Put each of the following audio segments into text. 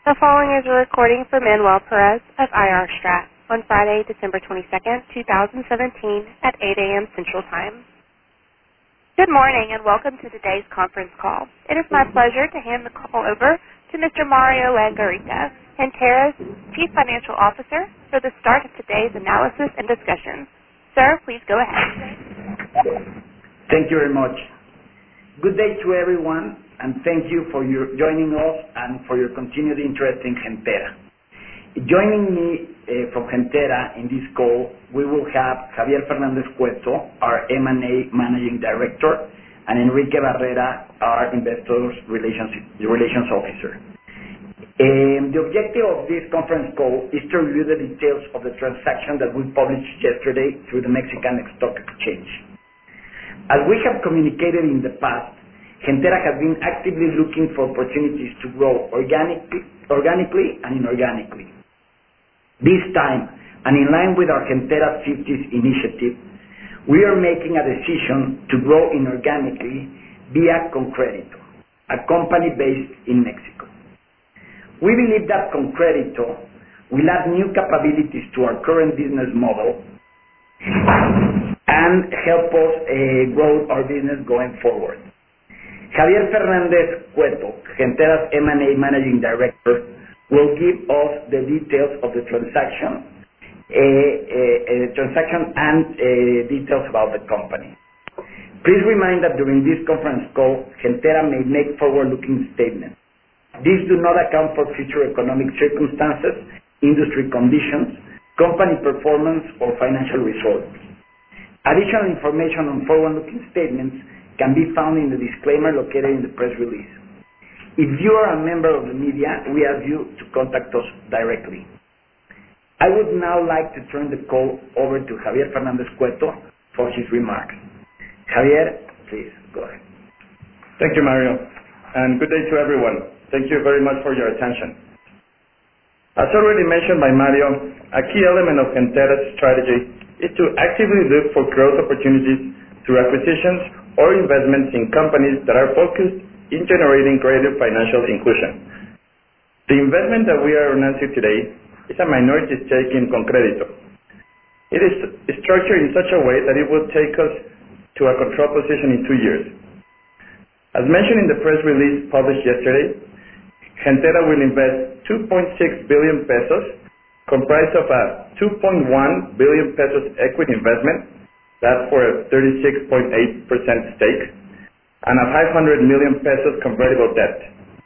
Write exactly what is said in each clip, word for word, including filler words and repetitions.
The following is a recording for Manuel Perez of I R Strat on Friday, December twenty-second, two thousand seventeen at eight a m Central Time. Good morning and welcome to today's conference call. It is my pleasure to hand the call over to Mister Mario Langarica, Gentera's Chief Financial Officer, for the start of today's analysis and discussion. Sir, please go ahead. Thank you very much. Good day to everyone, and thank you for your joining us and for your continued interest in Gentera. Joining me uh, from Gentera in this call, we will have Javier Fernandez Cueto, our M and A Managing Director, and Enrique Barrera, our Investor Relations, Relations Officer. Um, the objective of this conference call is to review the details of the transaction that we published yesterday through the Mexican Stock Exchange. As we have communicated in the past, Gentera has been actively looking for opportunities to grow organically, organically and inorganically. This time, and in line with our Gentera fifties initiative, we are making a decision to grow inorganically via Concredito, a company based in Mexico. We believe that Concredito will add new capabilities to our current business model and help us uh, grow our business going forward. Javier Fernandez Cueto, Gentera's M and A Managing Director, will give us the details of the transaction, uh, uh, uh, transaction and uh, details about the company. Please remind that during this conference call, Gentera may make forward-looking statements. These do not account for future economic circumstances, industry conditions, company performance, or financial results. Additional information on forward-looking statements can be found in the disclaimer located in the press release. If you are a member of the media, we ask you to contact us directly. I would now like to turn the call over to Javier Fernandez Cueto for his remarks. Javier, please go ahead. Thank you, Mario, and good day to everyone. Thank you very much for your attention. As already mentioned by Mario, a key element of Gentera's strategy is to actively look for growth opportunities through acquisitions or investments in companies that are focused in generating greater financial inclusion. The investment that we are announcing today is a minority stake in Concredito. It is structured in such a way that it will take us to a control position in two years. As mentioned in the press release published yesterday, Gentera will invest two point six billion pesos, comprised of a two point one billion pesos equity investment, that's for a thirty-six point eight percent stake, and a five hundred million pesos convertible debt.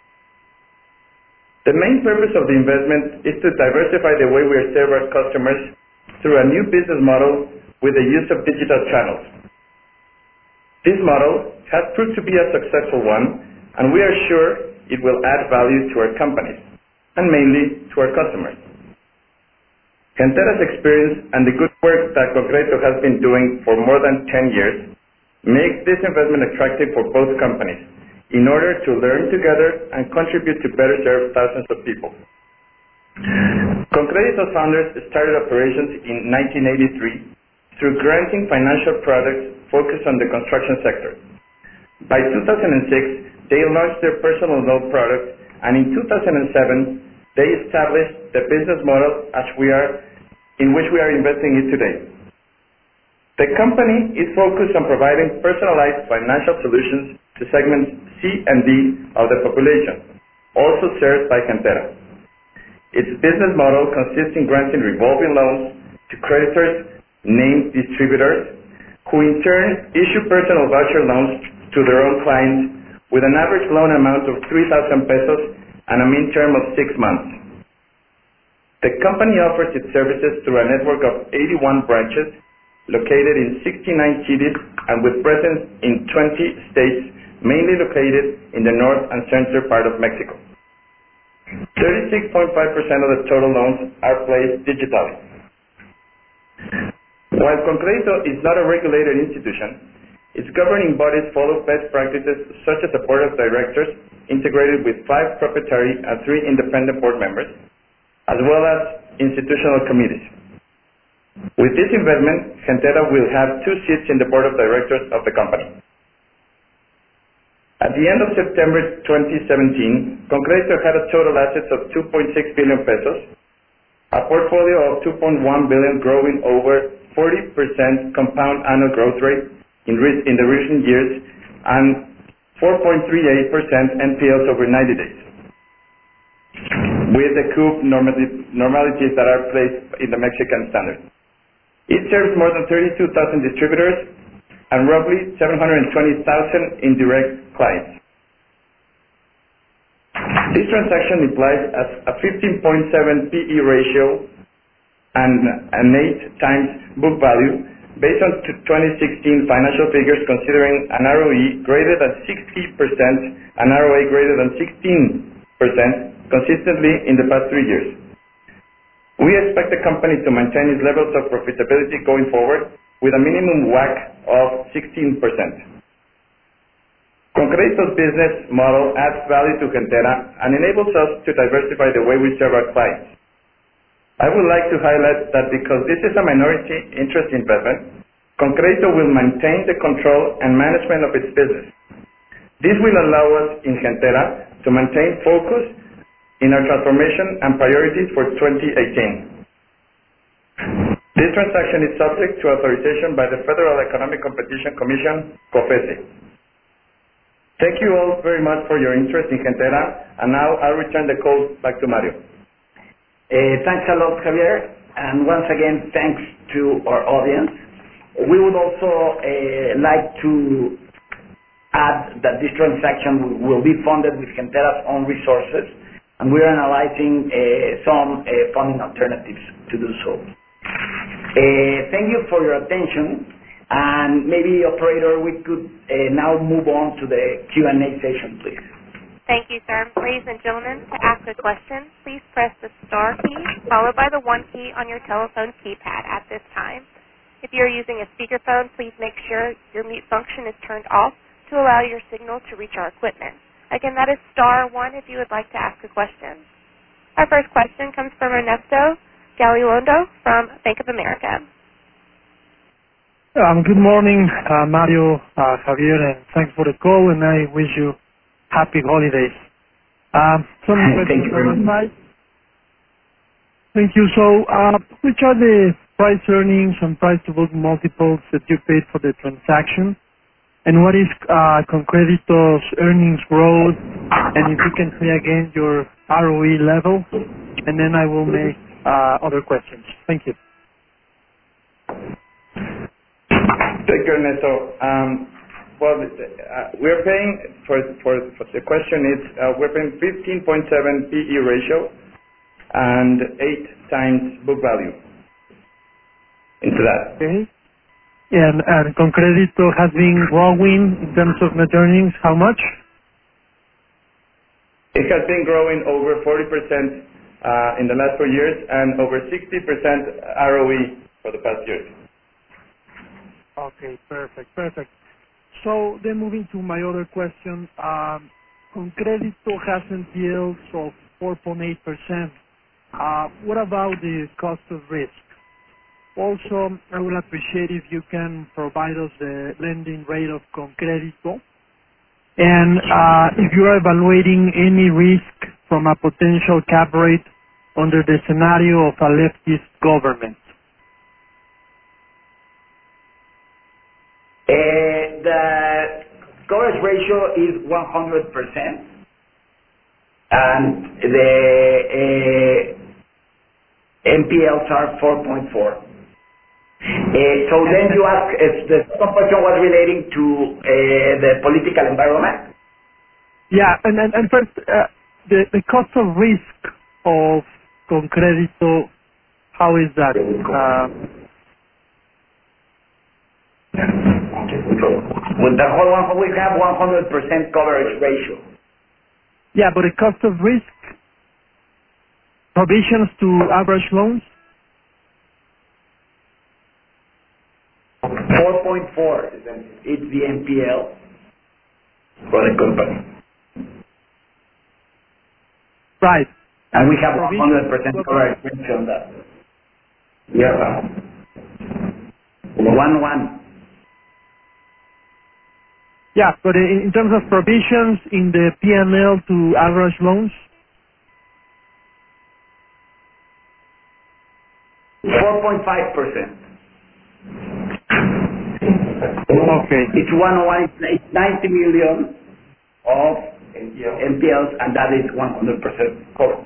The main purpose of the investment is to diversify the way we serve our customers through a new business model with the use of digital channels. This model has proved to be a successful one, and we are sure it will add value to our companies, and mainly to our customers. Gentera's experience and the good work that Concredito has been doing for more than ten years makes this investment attractive for both companies in order to learn together and contribute to better serve thousands of people. Concredito's founders started operations in nineteen eighty-three through granting financial products focused on the construction sector. By two thousand six, they launched their personal loan product, and in two thousand seven, they established the business model as we are, in which we are investing in today. The company is focused on providing personalized financial solutions to segments C and D of the population, also served by Gentera. Its business model consists in granting revolving loans to creditors named distributors, who in turn issue personal voucher loans to their own clients with an average loan amount of three thousand pesos and a mean term of six months. The company offers its services through a network of eighty-one branches located in sixty-nine cities and with presence in twenty states, mainly located in the north and central part of Mexico. thirty-six point five percent of the total loans are placed digitally. While Concredito is not a regulated institution, its governing bodies follow best practices such as a board of directors integrated with five proprietary and three independent board members, as well as institutional committees. With this investment, Gentera will have two seats in the board of directors of the company. At the end of September twenty seventeen, ConCrédito had a total assets of two point six billion pesos, a portfolio of two point one billion growing over forty percent compound annual growth rate in, re in the recent years, and four point three eight percent N P Ls over ninety days, with the C U P normalities that are placed in the Mexican standard. It serves more than thirty-two thousand distributors and roughly seven hundred twenty thousand indirect clients. This transaction implies a fifteen point seven P E ratio and an eight times book value based on twenty sixteen financial figures, considering an R O E greater than sixty percent and R O A greater than sixteen percent consistently in the past three years. We expect the company to maintain its levels of profitability going forward with a minimum W A C of sixteen percent. ConCrédito's business model adds value to Gentera and enables us to diversify the way we serve our clients. I would like to highlight that because this is a minority interest investment, ConCrédito will maintain the control and management of its business. This will allow us in Gentera to maintain focus in our transformation and priorities for twenty eighteen. This transaction is subject to authorization by the Federal Economic Competition Commission, COFECE. Thank you all very much for your interest in Gentera, and now I'll return the call back to Mario. Uh, thanks a lot, Javier, and once again, thanks to our audience. We would also uh, like to add that this transaction will be funded with Gentera's own resources, and we're analyzing uh, some uh, funding alternatives to do so. Uh, thank you for your attention, and maybe, operator, we could uh, now move on to the Q and A session, please. Thank you, sir. Ladies and gentlemen, to ask a question, please press the star key followed by the one key on your telephone keypad at this time. If you are using a speakerphone, please make sure your mute function is turned off to allow your signal to reach our equipment. Again, that is star one if you would like to ask a question. Our first question comes from Ernesto Gabilondo from Bank of America. Um, good morning, uh, Mario, uh, Javier, and thanks for the call, and I wish you happy holidays. Um, some Thank you very much. Thank you. So, uh, which are the price earnings and price-to-book multiples that you paid for the transaction? And what is uh, ConCrédito's earnings growth? And if you can say again your R O E level, and then I will make uh, other questions. Thank you. Thank you, Ernesto. Um, well, uh, we're paying for, for, for the question is uh, we're paying fifteen point seven P E ratio and eight times book value into that. Okay. And, and ConCrédito has been growing in terms of net earnings. How much? It has been growing over forty percent uh, in the last four years and over sixty percent R O E for the past years. Okay, perfect, perfect. So then moving to my other question, um, ConCrédito has N P Ls of four point eight percent. Uh, what about the cost of risk? Also, I would appreciate if you can provide us the lending rate of ConCrédito. And uh, if you are evaluating any risk from a potential cap rate under the scenario of a leftist government. Uh, the coverage ratio is one hundred percent, and the uh, N P Ls are four point four. Uh, so then you ask if the second question was relating to uh, the political environment? Yeah, and, and, and first, uh, the, the cost of risk of ConCrédito, how is that? Uh, With the whole one, we have one hundred percent coverage ratio. Yeah, but the cost of risk, provisions to average loans? four point four is the N P L for the company. Right. And we have one hundred percent coverage ratio on that. Yeah. One one. Yeah, but in in terms of provisions in the P and L to average loans? four point five percent. Okay. It's one oh one, it's ninety million of N P Ls, and that is one hundred percent covered.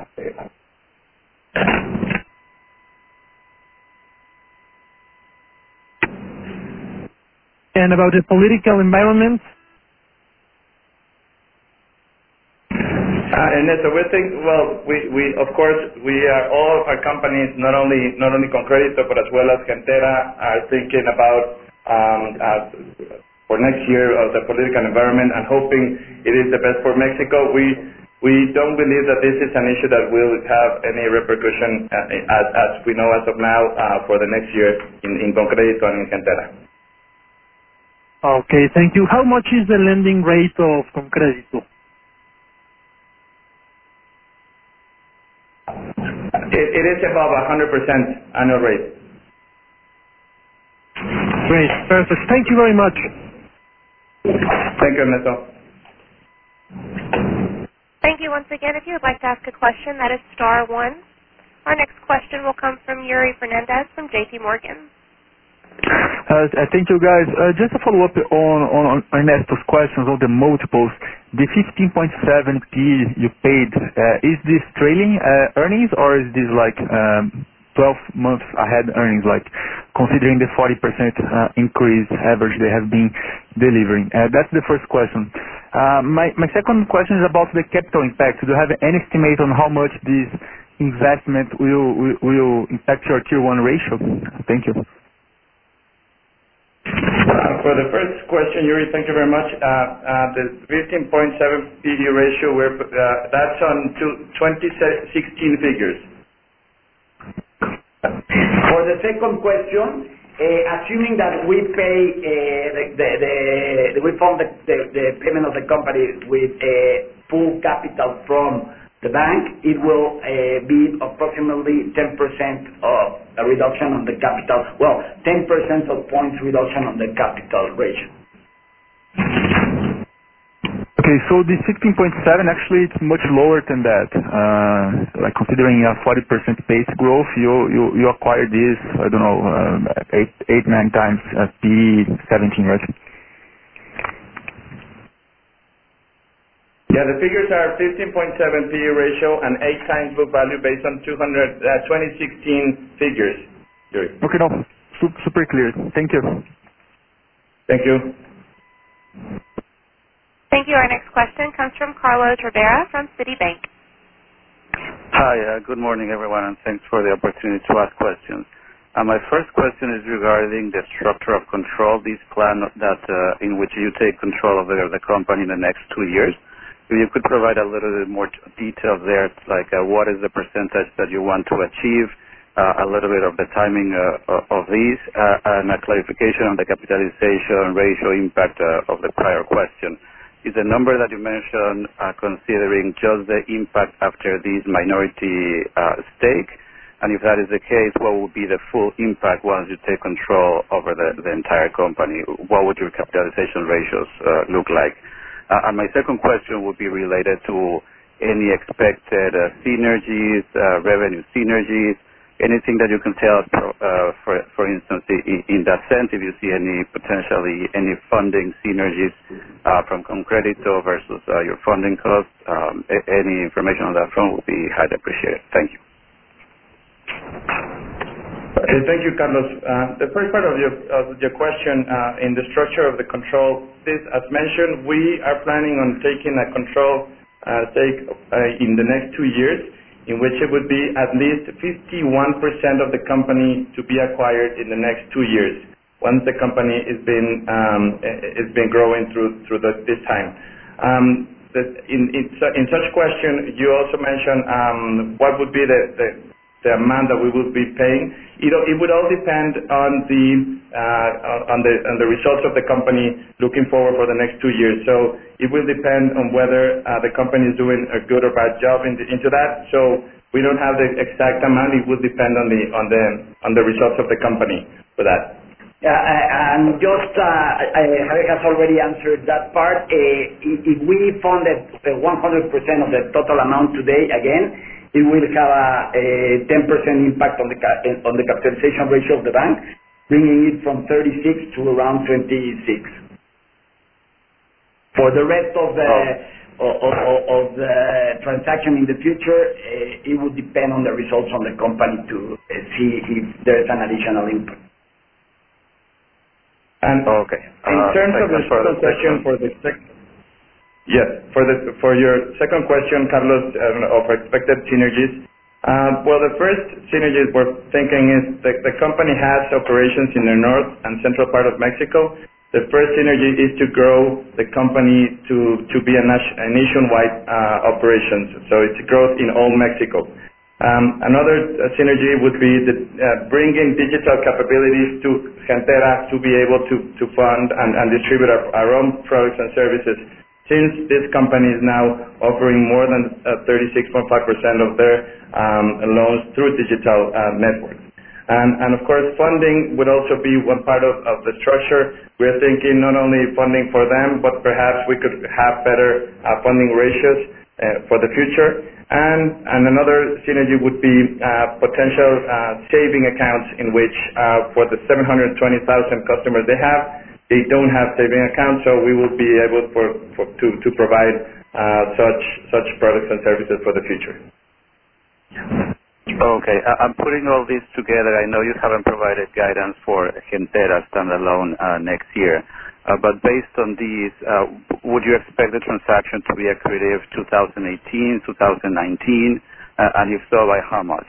And about the political environment? Uh, Ernesto, we think, well, we, we of course, we are, all our companies, not only not only Concredito, but as well as Gentera, are thinking about um, uh, for next year of the political environment and hoping it is the best for Mexico. We we don't believe that this is an issue that will have any repercussion, uh, as, as we know as of now, uh, for the next year in, in Concredito and in Gentera. Okay, thank you. How much is the lending rate of Concredito? It, it is above one hundred percent annual rate. Great, perfect. Thank you very much. Thank you, Ernesto. Thank you once again. If you would like to ask a question, that is star one. Our next question will come from Yuri Fernandez from J P Morgan. Uh, thank you, guys. Uh, just a follow-up on, on, on Ernesto's questions on the multiples. The fifteen point seven P you paid, uh, is this trailing uh, earnings, or is this like um, twelve months ahead earnings, like considering the forty percent uh, increase average they have been delivering? Uh, that's the first question. Uh, my, my second question is about the capital impact. Do you have any estimate on how much this investment will, will, will impact your Tier one ratio? Thank you. Uh, for the first question, Yuri, thank you very much. Uh, uh, the fifteen point seven P E ratio, we're, uh, that's on twenty sixteen figures. For the second question, uh, assuming that we pay uh, the, the, the, the we fund the, the, the payment of the company with uh, full capital from the bank, it will uh, be approximately ten percent of a reduction on the capital, well, ten percent of points reduction on the capital ratio. Okay, so the sixteen point seven, actually it's much lower than that. Uh, like considering a forty percent pace growth, you, you, you acquired this, I don't know, uh, eight, eight, nine times uh, P seventeen, right? Yeah, the figures are fifteen point seven P E ratio and eight times book value based on two hundred, uh, twenty sixteen figures. Yuri. Okay, no, super, super clear. Thank you. Thank you. Thank you. Our next question comes from Carlos Rivera from Citibank. Hi, uh, good morning, everyone, and thanks for the opportunity to ask questions. Uh, my first question is regarding the structure of control, this plan that uh, in which you take control of the, the company in the next two years. If you could provide a little bit more detail there, like uh, what is the percentage that you want to achieve, uh, a little bit of the timing uh, of these, uh, and a clarification on the capitalization ratio impact uh, of the prior question. Is the number that you mentioned uh, considering just the impact after this minority uh, stake? And if that is the case, what would be the full impact once you take control over the, the entire company? What would your capitalization ratios uh, look like? Uh, and my second question would be related to any expected uh, synergies, uh, revenue synergies, anything that you can tell us, uh, for, for instance, in, in that sense, if you see any potentially any funding synergies uh, from Concredito versus uh, your funding costs, um, a- any information on that front would be highly appreciated. Thank you. Uh, thank you, Carlos. Uh, the first part of your, of your question uh, in the structure of the control, this, as mentioned, we are planning on taking a control uh, stake uh, in the next two years, in which it would be at least fifty-one percent of the company to be acquired in the next two years, once the company is been um, is been growing through through the, this time. Um, the, in, in, in such question, you also mentioned um, what would be the, the the amount that we would be paying. It, it would all depend on the uh, on the on the results of the company looking forward for the next two years. So it will depend on whether uh, the company is doing a good or bad job into, into that. So we don't have the exact amount. It will depend on the on the on the results of the company for that. Yeah, and just, Javier has already answered that part. If we funded one hundred percent of the total amount today, again, it will have a ten percent impact on the on the capitalization ratio of the bank, bringing it from thirty-six to around twenty-six. For the rest of the of, of, of the transaction in the future, uh, it would depend on the results on the company to uh, see if there's an additional impact. And okay. In uh, terms of the second question for the sec- yes, for the for your second question, Carlos, uh, of expected synergies. Uh, well, the first synergies we're thinking is that the company has operations in the north and central part of Mexico. The first synergy is to grow the company to to be a, nation, a nationwide uh, operations. So it's growth in all Mexico. Um, another uh, synergy would be the, uh, bringing digital capabilities to Gentera to be able to, to fund and, and distribute our, our own products and services, since this company is now offering more than uh, thirty-six point five percent of their um, loans through digital uh, networks. And, and of course, funding would also be one part of, of the structure. We're thinking not only funding for them, but perhaps we could have better uh, funding ratios uh, for the future. And, and another synergy would be uh, potential uh, saving accounts in which uh, for the seven hundred twenty thousand customers they have, they don't have saving accounts, so we will be able for, for, to, to provide uh, such, such products and services for the future. Okay, I'm putting all this together. I know you haven't provided guidance for Gentera standalone uh, next year. Uh, but based on these, uh, would you expect the transaction to be accretive twenty eighteen, twenty nineteen, uh, and if so, by how much?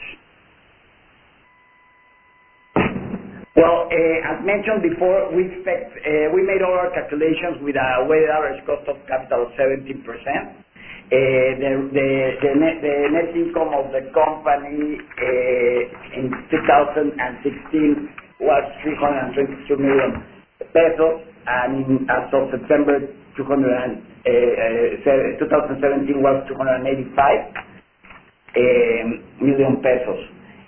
Well, uh, as mentioned before, we expect uh, we made all our calculations with a weighted average cost of capital of seventeen percent. Uh, the, the, the, net, the net income of the company uh, in two thousand sixteen was three hundred twenty-two million pesos. And in, as of September two thousand seventeen was two hundred eighty-five um, million pesos.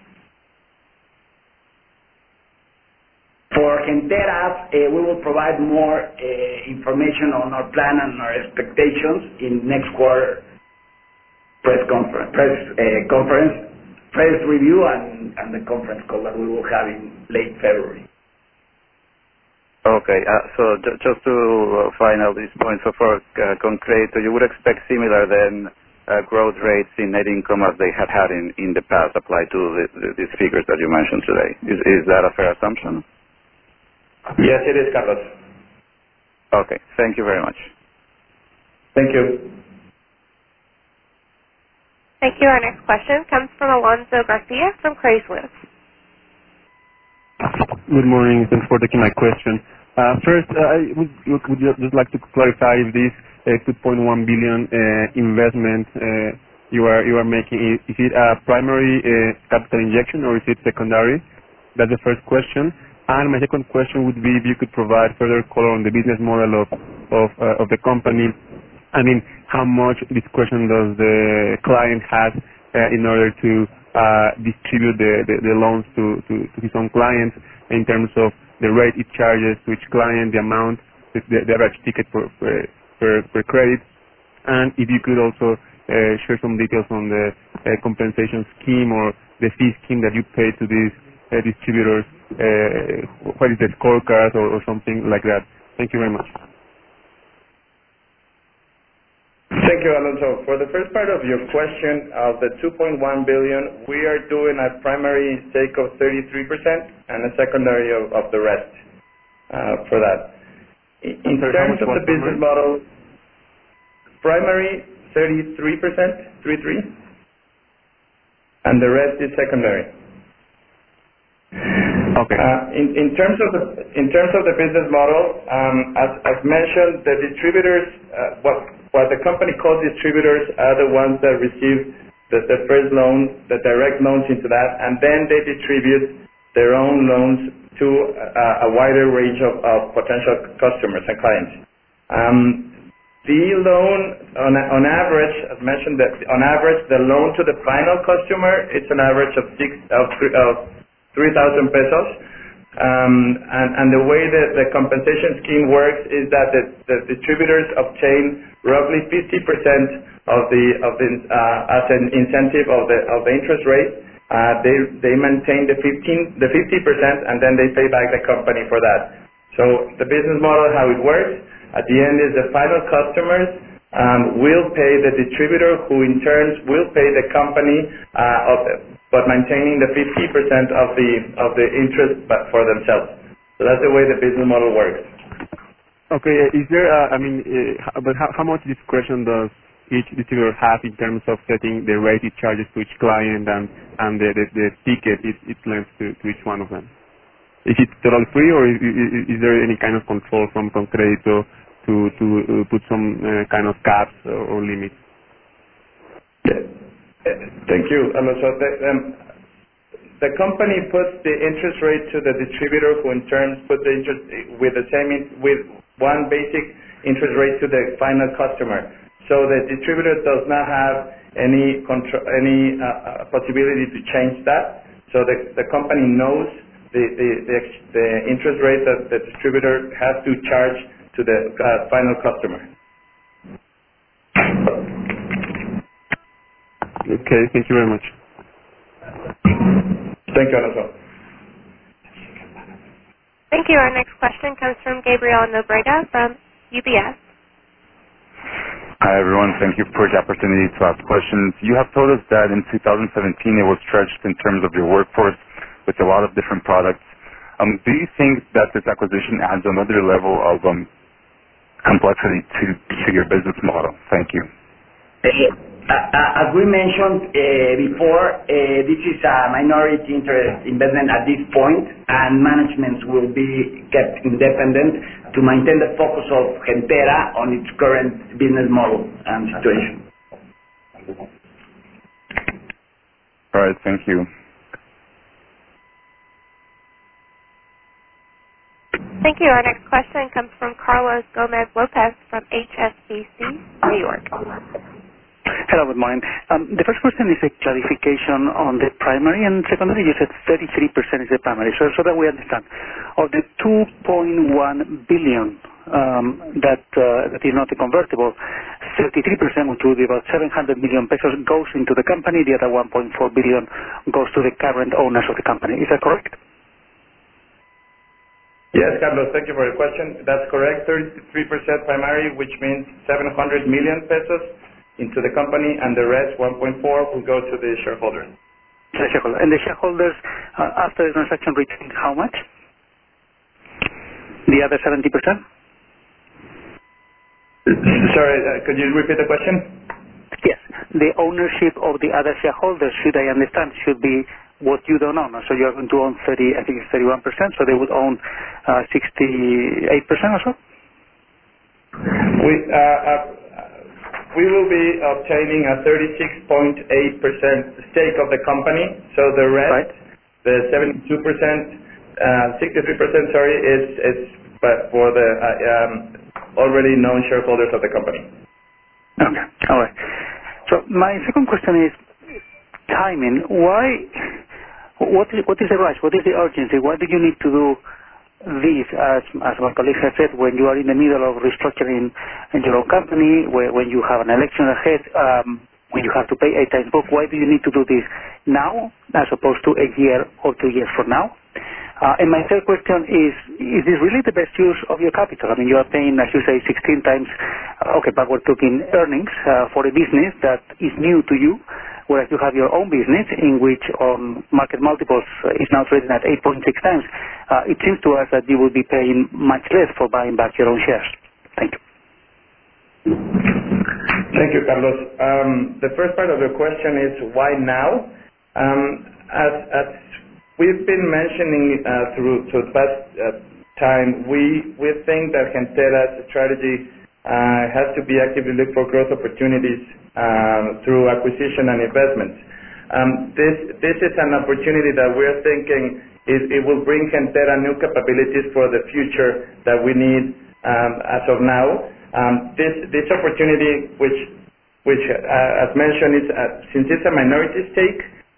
For Gentera, uh, we will provide more uh, information on our plan and our expectations in next quarter press conference, press uh, conference, press review, and, and the conference call that we will have in late February. Okay, uh, so j- just to uh, final these points, so for uh, Concreto, you would expect similar then uh, growth rates in net income as they had had in, in the past applied to the, the, these figures that you mentioned today. Is, is that a fair assumption? Yes, it is, Carlos. Okay, thank you very much. Thank you. Thank you. Our next question comes from Alonso Garcia from Credit Suisse. Good morning. Thanks for taking my question. Uh, first, uh, I would, would just like to clarify if this uh, two point one billion uh, investment uh, you are you are making, is it a primary uh, capital injection or is it secondary? That's the first question. And my second question would be if you could provide further color on the business model of of, uh, of the company. I mean, how much discretion does the client have uh, in order to uh, distribute the, the, the loans to, to, to his own clients in terms of the rate it charges to each client, the amount, the, the average ticket per, per, per credit, and if you could also uh, share some details on the uh, compensation scheme or the fee scheme that you pay to these uh, distributors, uh, what is the scorecard or, or something like that. Thank you very much. Thank you, Alonso. For the first part of your question, of the two point one billion, we are doing a primary stake of thirty-three percent and a secondary of, of the rest uh, for that. In, in terms of the business model, primary thirty-three percent, thirty-three, and the rest is secondary. Okay. Uh, in, in terms of the in terms of the business model, um, as, as mentioned, the distributors, uh, what what the company calls distributors, are the ones that receive the, the first loan, the direct loans into that, and then they distribute their own loans to a, a wider range of, of potential customers and clients. Um, the loan, on, on average, as mentioned, that on average, the loan to the final customer, it's an average of six of three, of three thousand pesos. Um, and, and the way that the compensation scheme works is that the, the distributors obtain roughly fifty percent of the of the uh, as an incentive of the of the interest rate. Uh, they they maintain the fifteen the fifty percent, and then they pay back the company for that. So the business model, how it works, at the end is the final customers um, will pay the distributor, who in turn will pay the company, uh, of the, but maintaining the fifty percent of the of the interest but for themselves. So that's the way the business model works. Okay, uh, is there, uh, I mean, uh, but how, how much discretion does each distributor have in terms of setting the rate it charges to each client and, and the, the, the ticket it, it lends to, to each one of them? Is it totally free, or is, is, is there any kind of control from ConCrédito to, to uh, put some uh, kind of caps or, or limits? Yeah. Thank you. Um, so the, um, the company puts the interest rate to the distributor, who in turn puts the interest with the same in, with one basic interest rate to the final customer. So the distributor does not have any control, any uh, possibility to change that. So the the company knows the the, the, the interest rate that the distributor has to charge to the uh, final customer. Okay, thank you very much. Thank you, Alonso. Thank you. Our next question comes from Gabriel Nobrega from U B S. Hi, everyone. Thank you for the opportunity to ask questions. You have told us that in two thousand seventeen it was stretched in terms of your workforce with a lot of different products. Um, do you think that this acquisition adds another level of um, complexity to, to your business model? Thank you. Uh, as we mentioned uh, before, uh, this is a minority interest investment at this point, and management will be kept independent to maintain the focus of Gentera on its current business model and situation. All right, thank you. Thank you. Our next question comes from Carlos Gomez Lopez from H S B C, New York. Hello, good morning. Um, the first question is a clarification on the primary and secondary. You said thirty-three percent is the primary, so, so that we understand. Of the two point one billion um, that uh, that is not a convertible, thirty-three percent, which would be about seven hundred million pesos, goes into the company. The other one point four billion goes to the current owners of the company. Is that correct? Yes, Carlos, thank you for your question. That's correct. thirty-three percent primary, which means seven hundred million pesos into the company, and the rest, one point four, will go to the shareholders. The shareholder. And the shareholders, uh, after the transaction, retain how much? The other seventy percent? Sorry, uh, could you repeat the question? Yes. The ownership of the other shareholders, should I understand, should be what you don't own. So you're going to own thirty, I think it's thirty-one percent, so they would own uh, sixty-eight percent or so? We, uh, uh, we will be obtaining a thirty-six point eight percent stake of the company, so the rest, right, the seventy-two percent, uh, sixty-three percent, sorry, is, is but for the uh, um, already known shareholders of the company. Okay, all right. So my second question is timing. Why, what is, what is the rush? What is the urgency? Why do you need to do this, as, as my colleague has said, when you are in the middle of restructuring in your own company, where, when you have an election ahead, um, when you have to pay eight times book, why do you need to do this now as opposed to a year or two years from now? Uh, and my third question is, is this really the best use of your capital? I mean, you are paying, as you say, sixteen times, uh, okay, backward-looking earnings uh, for a business that is new to you, whereas you have your own business in which on market multiples uh, is now trading at eight point six times. Uh, it seems to us that you will be paying much less for buying back your own shares. Thank you. Thank you, Carlos. Um, the first part of the question is why now? Um, as, as we've been mentioning uh, through to the past uh, time, we, we think that Gentera's strategy uh, has to be actively look for growth opportunities um, through acquisition and investments. Um, this, this is an opportunity that we're thinking it, it will bring Gentera new capabilities for the future that we need um, as of now. Um, this, this opportunity, which, which uh, as mentioned, is, uh, since it's a minority stake,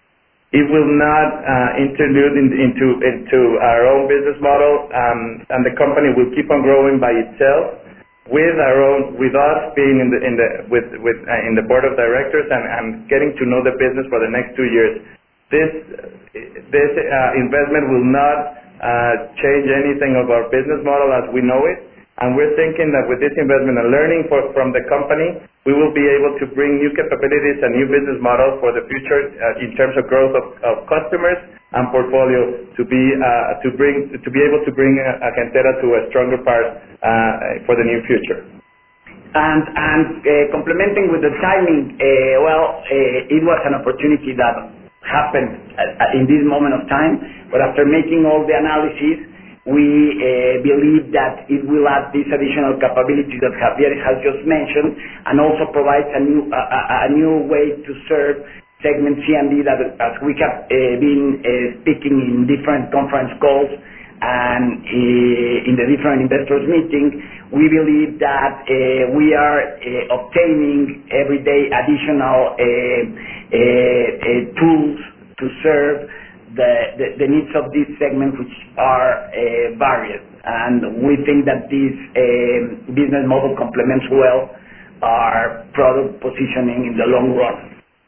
It will not uh, interlude in, into into our own business model, um, and the company will keep on growing by itself, with our own, with us being in the in the with with uh, in the board of directors and, and getting to know the business for the next two years. This this uh, investment will not uh, change anything of our business model as we know it. And we're thinking that with this investment and learning for, from the company, we will be able to bring new capabilities and new business models for the future uh, in terms of growth of, of customers and portfolio to be uh, to bring to be able to bring uh, Gentera to a stronger part uh, for the near future. And and uh, complementing with the timing, uh, well, uh, it was an opportunity that happened at, at, in this moment of time. But after making all the analysis, we uh, believe that it will add this additional capability that Javier has just mentioned, and also provides a new a, a new way to serve segment C and D that, as we have uh, been uh, speaking in different conference calls and uh, in the different investors meetings, we believe that uh, we are uh, obtaining every day additional uh, uh, uh, tools to serve The, the, the needs of this segment, which are uh, varied, and we think that this uh, business model complements well our product positioning in the long run.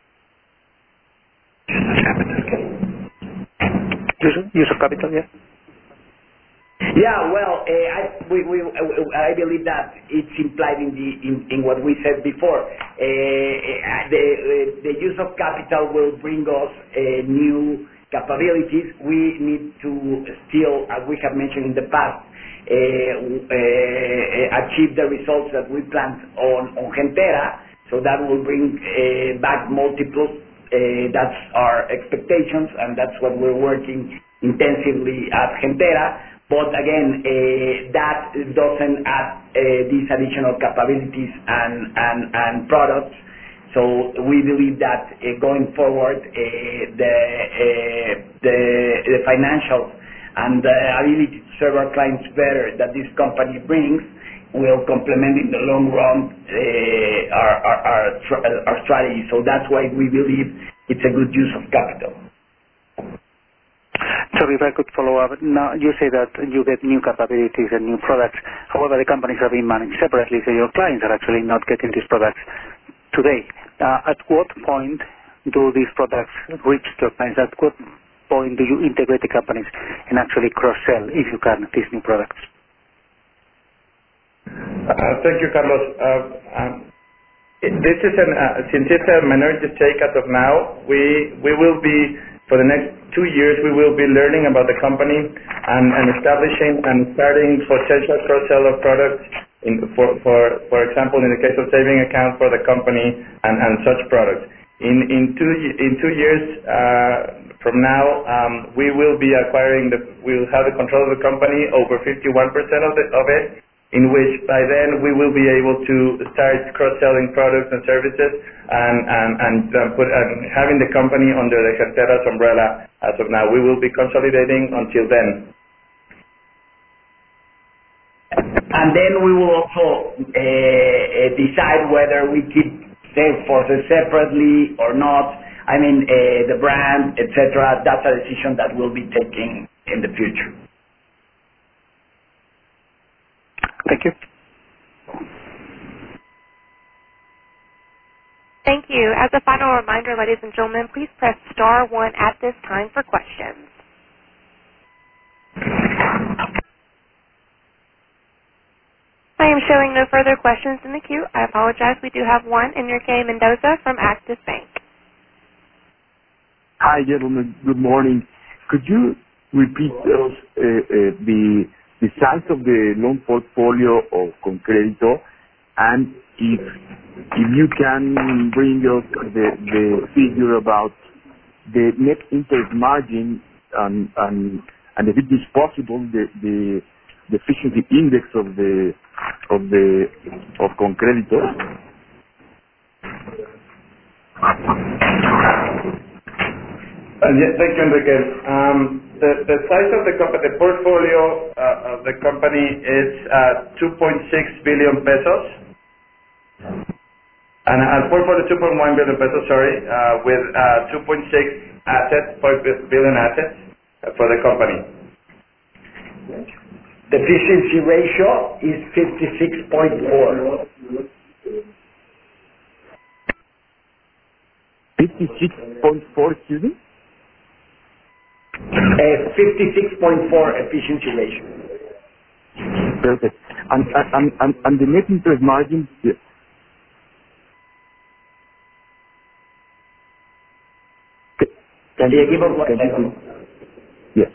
Use, use of capital, yeah. Yeah, well, uh, I, we, we, I believe that it's implied in, the, in, in what we said before. Uh, the, the use of capital will bring us uh, new capabilities. We need to still, as we have mentioned in the past, uh, uh, achieve the results that we planned on, on Gentera, so that will bring uh, back multiples. Uh, that's our expectations, and that's what we're working intensively at Gentera. But again, uh, that doesn't add uh, these additional capabilities and, and, and products. So we believe that uh, going forward, uh, the, uh, the the financials and the ability to serve our clients better that this company brings will complement in the long run uh, our our our, tra our strategy. So that's why we believe it's a good use of capital. So if I could follow up, now you say that you get new capabilities and new products. However, the companies are being managed separately, so your clients are actually not getting these products today. Uh, at what point do these products reach your clients? At what point do you integrate the companies and actually cross-sell, if you can, these new products? Uh, thank you, Carlos. Uh, um, this is an, uh, since it's a minority stake as of now, we we will be, for the next two years, we will be learning about the company and, and establishing and starting potential cross-sell of products, in, for, for, for example, in the case of saving account for the company and, and such products. In, in, two, in two years uh, from now, um, we will be acquiring, the, we will have the control of the company over fifty-one percent of, the, of it, in which by then we will be able to start cross-selling products and services and, and, and, uh, put, and having the company under the Gentera's umbrella as of now. We will be consolidating until then. And then we will also uh, decide whether we keep sales forces separately or not. I mean, uh, the brand, et cetera. That's a decision that we'll be taking in the future. Thank you. Thank you. As a final reminder, ladies and gentlemen, please press star one at this time for questions. I am showing no further questions in the queue. I apologize. We do have one, Enrique Mendoza from Axis Bank. Hi, gentlemen. Good morning. Could you repeat those, uh, uh, the the size of the loan portfolio of Concredito, and if if you can bring us the the figure about the net interest margin, and and and if it is possible, the the the efficiency index of the of the of Concredito. Uh, yes, thank you, Enrique. Um, the, the size of the company, the portfolio uh, of the company is uh, two point six billion pesos, And a portfolio two point one billion pesos, sorry, uh, with uh, two point six assets, five billion assets uh, for the company. The efficiency ratio is fifty-six point four. fifty-six point four, excuse me? Uh, fifty-six point four efficiency ratio. Perfect. And, and, and, and the net interest margin, yeah. Can you give us one can second? Yes.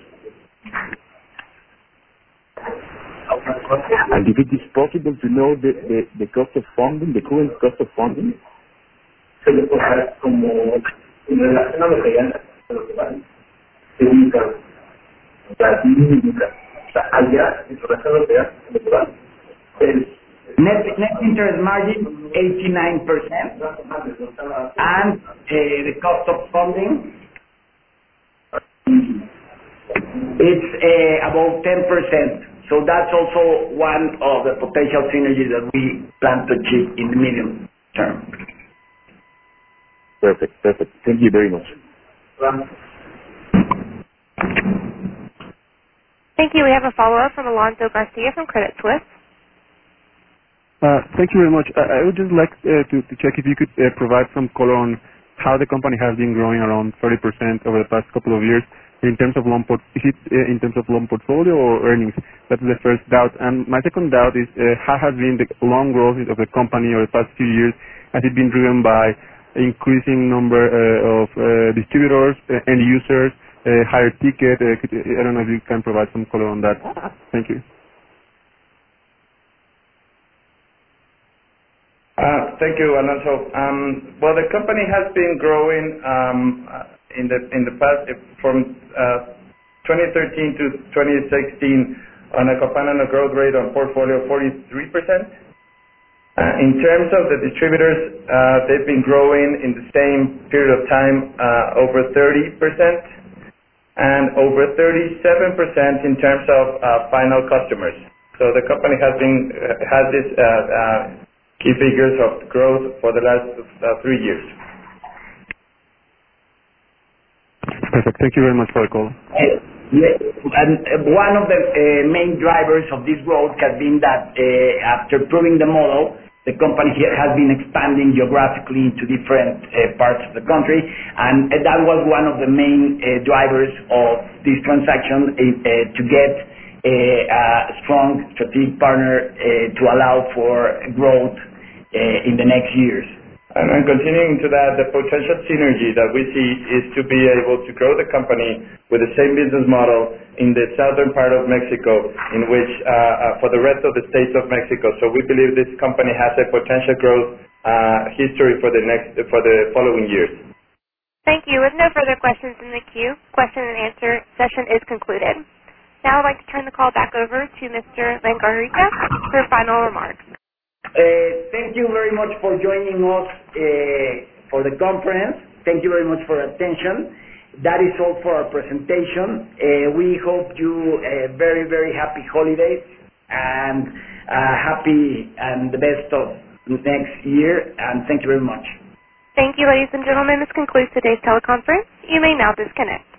And if it is possible to know the, the, the cost of funding, the current cost of funding? Se le puede dar como en relación a lo que ya a lo que van, se ubican las mímicas, o sea, allá, en relación a lo que ya a lo que van, es Net, net interest margin, eighty-nine percent, and uh, the cost of funding, it's uh, about ten percent. So that's also one of the potential synergies that we plan to achieve in the medium term. Perfect, perfect. Thank you very much. Thank you. We have a follow-up from Alonso Garcia from Credit Suisse. Uh, thank you very much. I, I would just like uh, to, to check if you could uh, provide some color on how the company has been growing around thirty percent over the past couple of years in terms of loan port is it uh, in terms of loan portfolio or earnings? That's the first doubt. And my second doubt is uh, how has been the loan growth of the company over the past few years? Has it been driven by increasing number uh, of uh, distributors, uh, end users, uh, higher ticket? Uh, could, I don't know if you can provide some color on that. Thank you. Uh, thank you, Alonso. Um, well, the company has been growing um, in the in the past from uh, twenty thirteen to twenty sixteen on a compound annual growth rate on portfolio of forty-three percent. Uh, in terms of the distributors, uh, they've been growing in the same period of time uh, over thirty percent and over thirty-seven percent in terms of uh, final customers. So the company has been uh, has this. Uh, uh, key figures of growth for the last uh, three years. Perfect. Thank you very much for the call. Uh, yes, and uh, one of the uh, main drivers of this growth has been that uh, after proving the model, the company here has been expanding geographically into different uh, parts of the country, and uh, that was one of the main uh, drivers of this transaction uh, uh, to get a, a strong strategic partner uh, to allow for growth Uh, in the next years. And, and continuing to that, the potential synergy that we see is to be able to grow the company with the same business model in the southern part of Mexico, in which uh, uh, for the rest of the states of Mexico. So we believe this company has a potential growth uh, history for the next for the following years. Thank you. With no further questions in the queue, question and answer session is concluded. Now I'd like to turn the call back over to Mister Langarrica for final remarks. Uh, thank you very much for joining us uh, for the conference. Thank you very much for your attention. That is all for our presentation. Uh, we hope you a uh, very, very happy holidays and uh, happy and the best of next year. And thank you very much. Thank you, ladies and gentlemen. This concludes today's teleconference. You may now disconnect.